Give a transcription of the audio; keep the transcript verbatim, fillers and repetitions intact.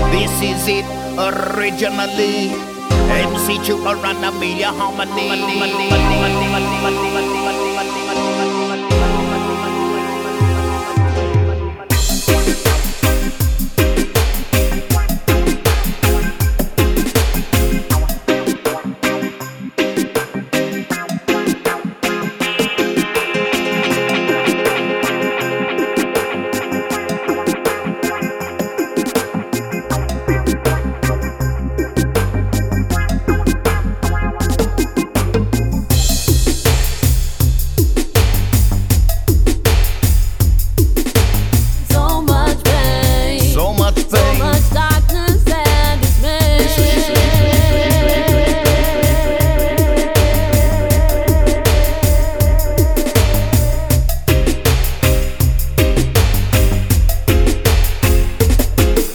This is it originally. M C Chu around a million harmony.